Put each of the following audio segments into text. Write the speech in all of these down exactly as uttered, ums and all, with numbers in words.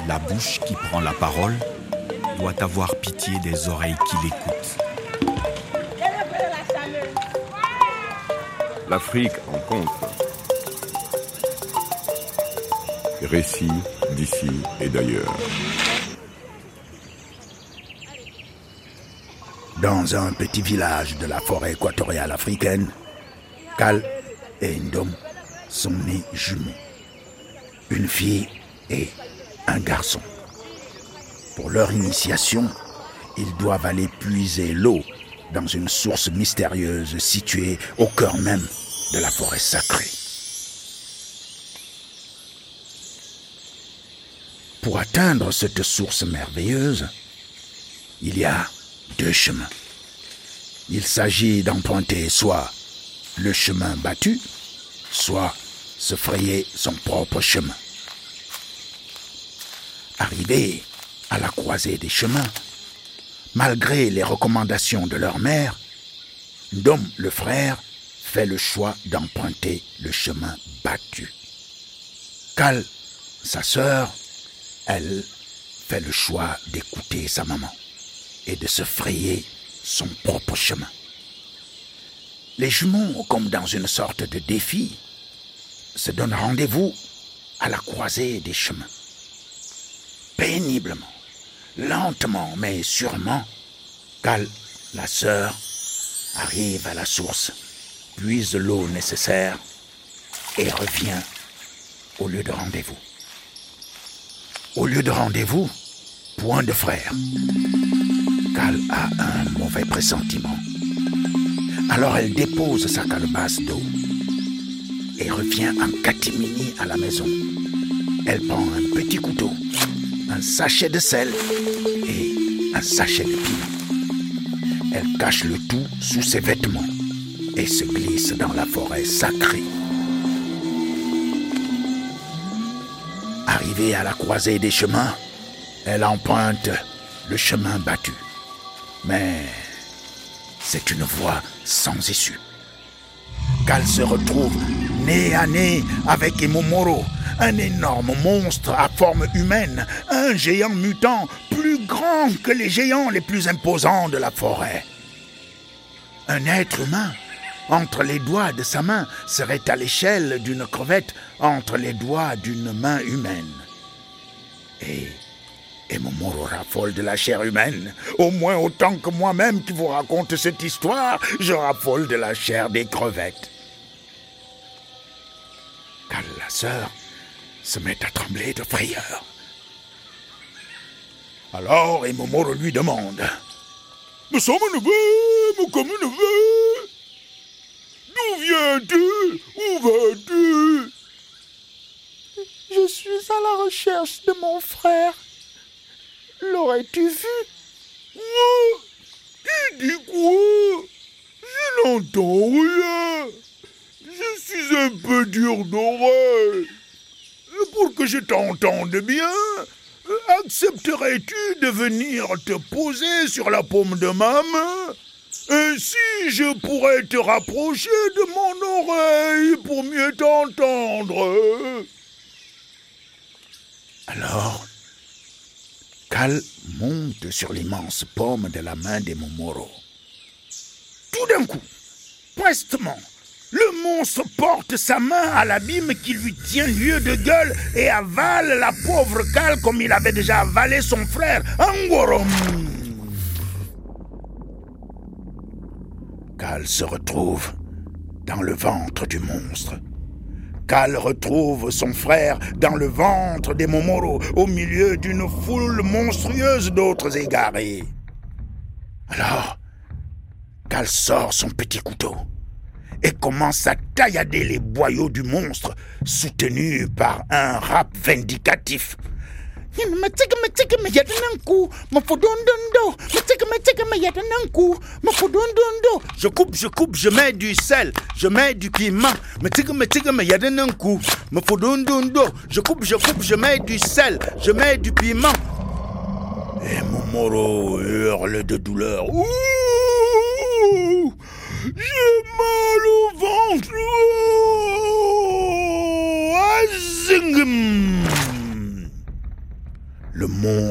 La bouche qui prend la parole doit avoir pitié des oreilles qui l'écoutent. L'Afrique en compte. Récits d'ici et d'ailleurs. Dans un petit village de la forêt équatoriale africaine, Cal et Ndom sont nés jumeaux. Une fille et un garçon. Pour leur initiation, ils doivent aller puiser l'eau dans une source mystérieuse située au cœur même de la forêt sacrée. Pour atteindre cette source merveilleuse, il y a deux chemins. Il s'agit d'emprunter soit le chemin battu, soit se frayer son propre chemin. Arrivés à la croisée des chemins, malgré les recommandations de leur mère, Ndom, le frère, fait le choix d'emprunter le chemin battu. Cal, sa sœur, elle, fait le choix d'écouter sa maman et de se frayer son propre chemin. Les jumeaux, comme dans une sorte de défi, se donnent rendez-vous à la croisée des chemins. Péniblement, lentement mais sûrement, Cal, la sœur, arrive à la source, puise l'eau nécessaire et revient au lieu de rendez-vous. Au lieu de rendez-vous, point de frère. Cal a un mauvais pressentiment. Alors elle dépose sa calebasse d'eau et revient en catimini à la maison. Elle prend un petit couteau, un sachet de sel et un sachet de piment. Elle cache le tout sous ses vêtements et se glisse dans la forêt sacrée. Arrivée à la croisée des chemins, elle emprunte le chemin battu. Mais c'est une voie sans issue. Cal se retrouve nez à nez avec Emomoro, un énorme monstre à forme humaine, un géant mutant plus grand que les géants les plus imposants de la forêt. Un être humain entre les doigts de sa main serait à l'échelle d'une crevette entre les doigts d'une main humaine. Et Emomoro raffole de la chair humaine, au moins autant que moi-même qui vous raconte cette histoire, je raffole de la chair des crevettes. Cal, la sœur, se met à trembler de frayeur. Alors Emomoro lui demande: « Nous sommes neveux, mon comme neveu. D'où viens-tu? Où vas-tu? » « Je suis à la recherche de mon frère. L'aurais-tu vu? »« Oh, tu dis quoi? Je n'entends rien. Je suis un peu dur d'oreille. Pour que je t'entende bien, accepterais-tu de venir te poser sur la paume de ma main? Ainsi, je pourrais te rapprocher de mon oreille pour mieux t'entendre. » Alors, Cal monte sur l'immense paume de la main d'Emomoro. Tout d'un coup, prestement, le monstre porte sa main à l'abîme qui lui tient lieu de gueule et avale la pauvre Cal comme il avait déjà avalé son frère, Angorom. Cal se retrouve dans le ventre du monstre. Cal retrouve son frère dans le ventre d'Emomoro, au milieu d'une foule monstrueuse d'autres égarés. Alors, Cal sort son petit couteau et commence à taillader les boyaux du monstre, soutenu par un rap vindicatif. Je coupe, je coupe, je mets du sel, je mets du piment. Je coupe, je coupe, je mets du sel, je mets du piment. Et Momoro hurle de douleur. Ouh, j'ai mal au ventre. Azingum.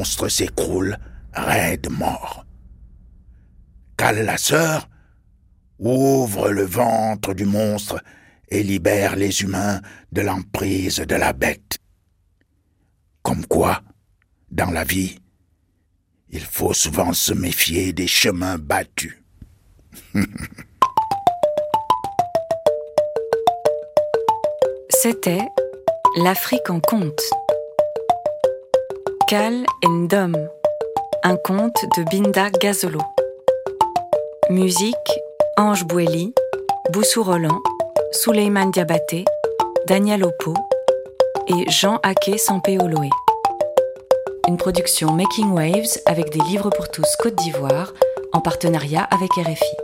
monstre s'écroule raide mort. Cal la sœur ouvre le ventre du monstre et libère les humains de l'emprise de la bête. Comme quoi, dans la vie, il faut souvent se méfier des chemins battus. C'était L'Afrique en conte. Cal Ndom, un conte de Binda Gazolo. Musique, Ange Boueli, Boussou Roland, Souleymane Diabaté, Daniel Opo et Jean Aké Sampé-Oloé. Une production Making Waves avec des livres pour tous Côte d'Ivoire en partenariat avec R F I.